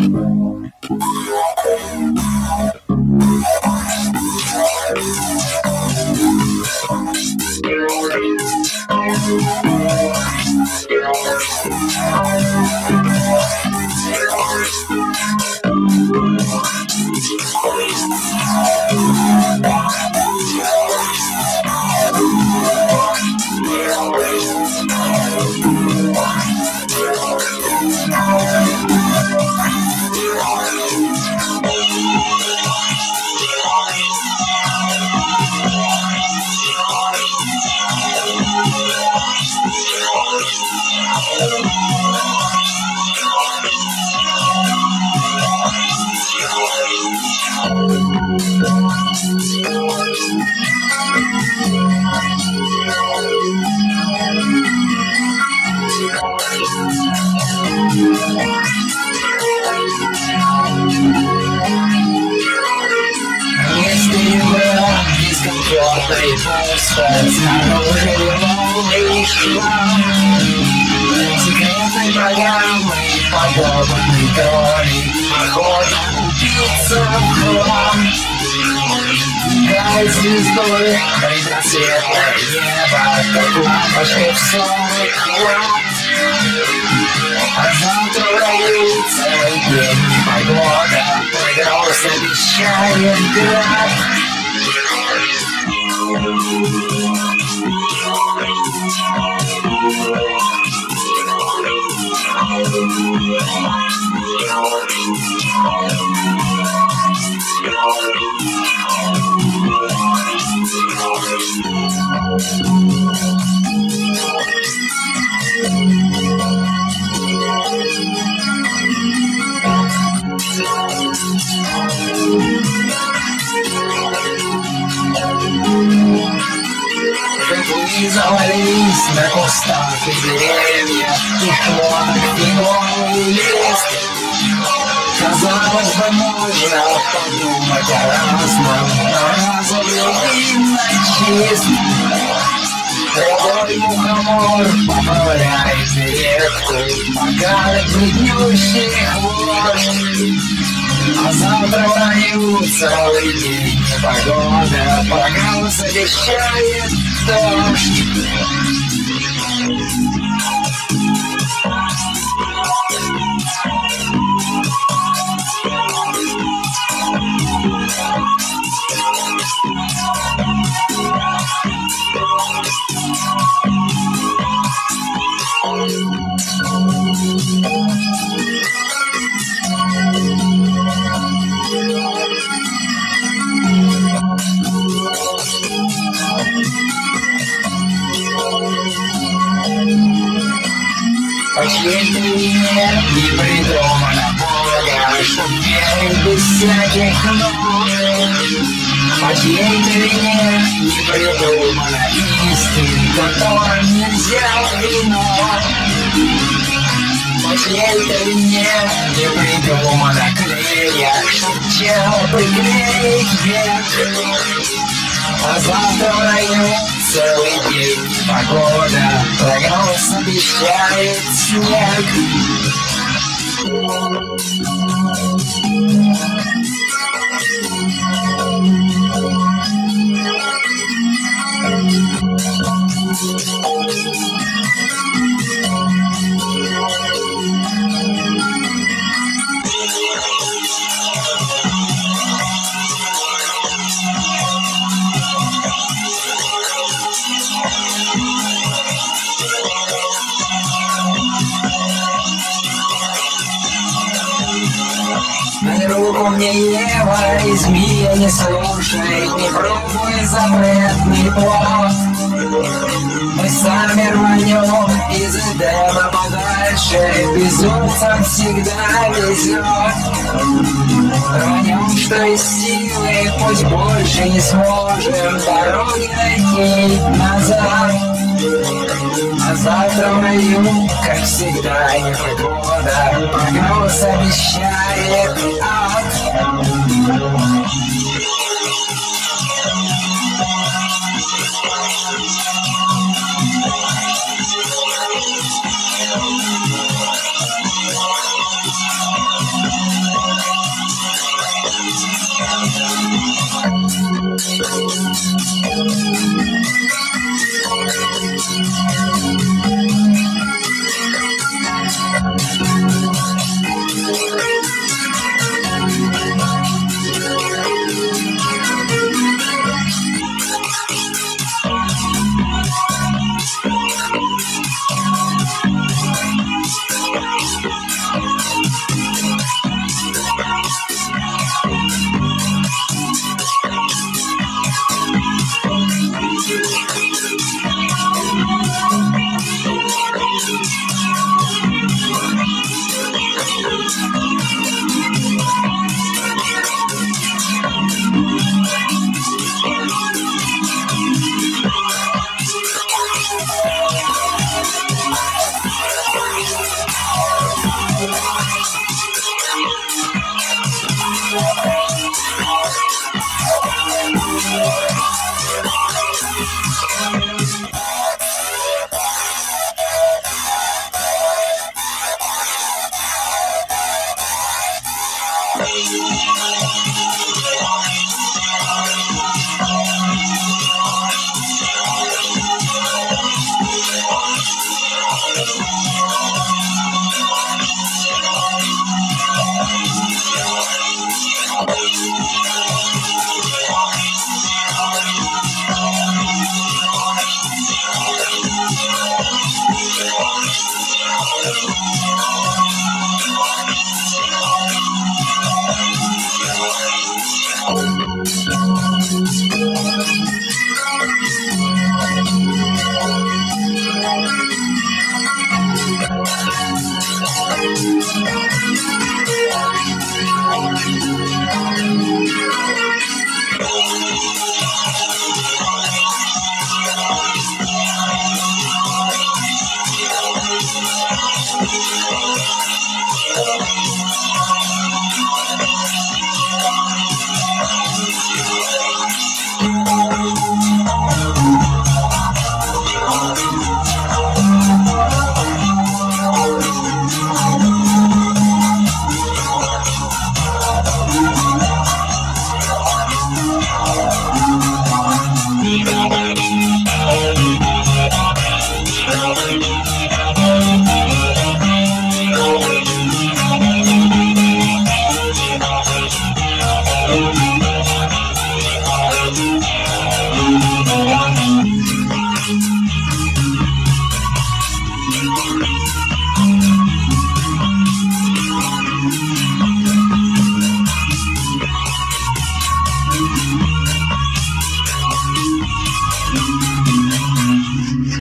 Дискомфортный пусто, снаружи новый шквал секретной программы, подобный кролик, охота убийца в хлам. Гай звездой, предрассветное небо, как лампочка в сонный хлам. А завтра в раю целый день непогода, прогноз обещает град. Жуки завались на кустах и деревьях, и хваток, и голый лист. Казалось бы, можно подумать о разном, но разум невинно чист. Рябой мухомор поправляет директу, пока грядущий хвощ. А завтра в раю целый день непогода, прогноз обещает дождь. По чьей-то вине не придумано Бога, чтоб верить без всяких «но». По чьей-то вине не придумано истин, которым нельзя вино. По чьей-то вине не придумано клея, чтоб чел приклеить век. А завтра в раю целый день погода, прогноз обещает снег. Дай руку мне, Ева, и змея не слушай, не пробуй запретный плод. Мы сами рванем из Эдема подальше, безумцам всегда везет. Рванем, что из силы, пусть больше не сможем дороги найти назад. А завтра в раю, как всегда, непогода, прогноз обещает ад.